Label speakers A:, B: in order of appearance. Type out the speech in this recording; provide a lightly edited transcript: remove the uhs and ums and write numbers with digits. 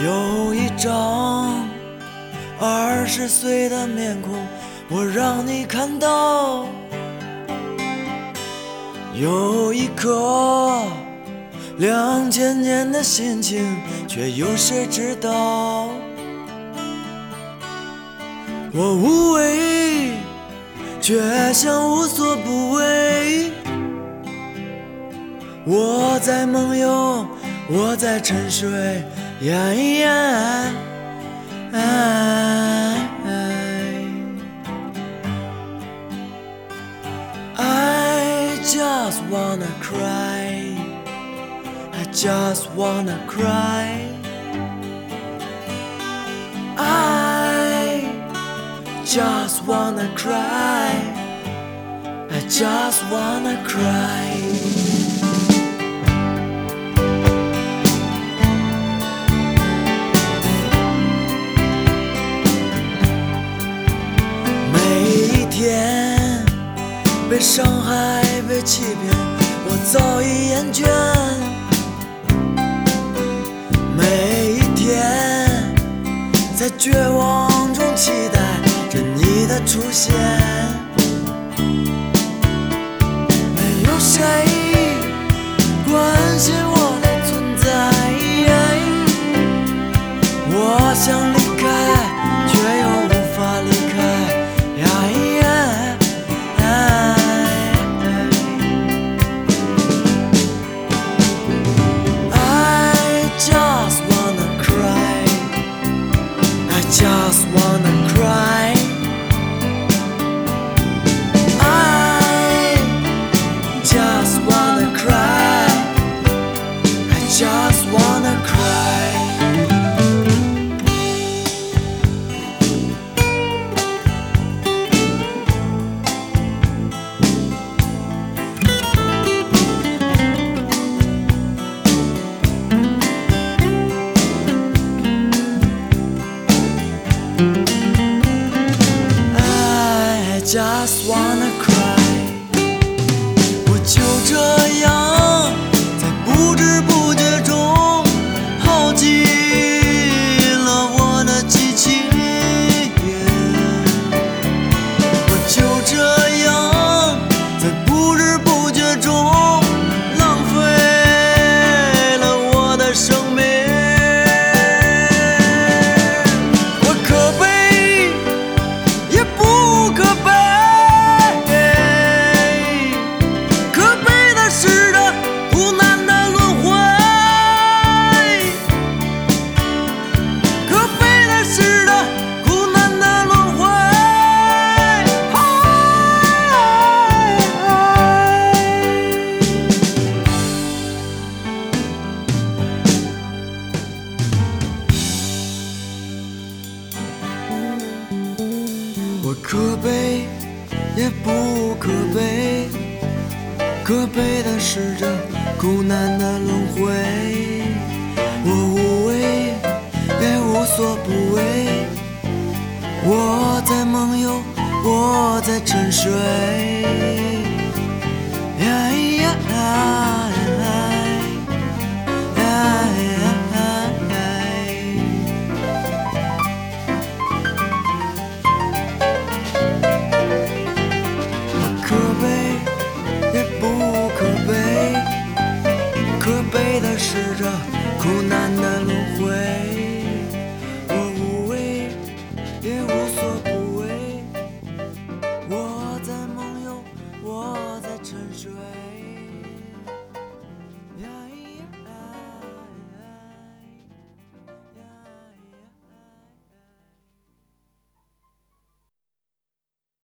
A: 有一张20岁的面孔，我让你看到；有一颗2000年的心情，却有谁知道？我无畏，却想无所不为。我在梦游，我在沉睡。I just wanna cry. I just wanna cry. I just wanna cry. I just wanna cry. 被伤害，被欺骗，我早已厌倦。每一天在绝望中期待着你的出现。没有谁关心我的存在，我想离开，却又无法离开。Just wanna cry. I just wanna cry. I just wanna cry. Just wanna cry. 我就这样在不知不觉中耗尽了我的激情。我就这样在不知不觉中浪费了我的生命。我可悲也不可悲，我可悲也不可悲，可悲的是这苦难的轮回。我无畏也无所不为，我在梦游，我在沉睡。可悲也不可悲，可悲的是这苦难